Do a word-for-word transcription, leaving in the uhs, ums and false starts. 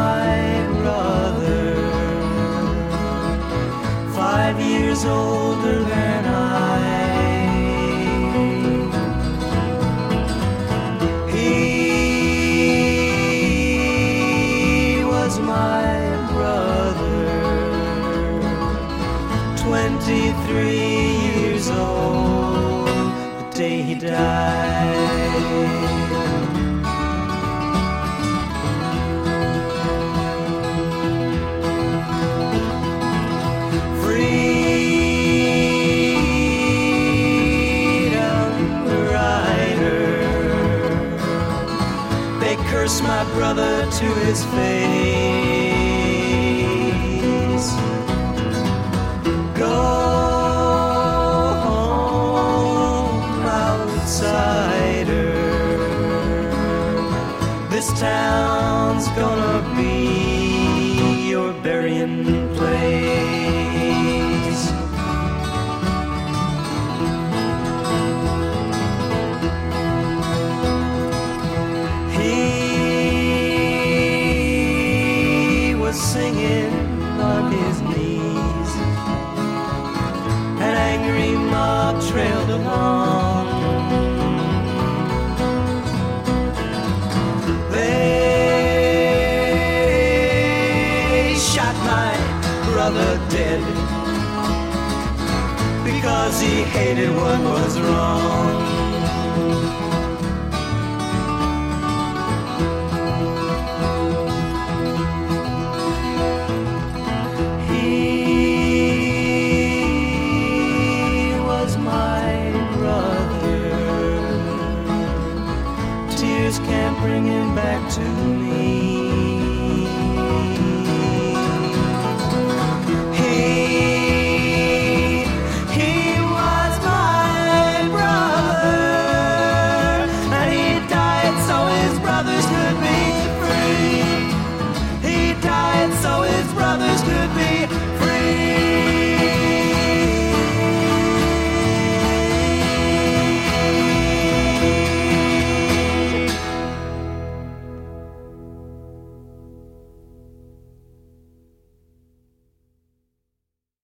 my brother, five years older than I. He was my brother, twenty-three years old, the day he died. Curse my brother to his face. Go home, outsider. This town's gonna be your burying place. Singing on his knees, an angry mob trailed along. They shot my brother dead because he hated what was wrong. Can't bring him back to me.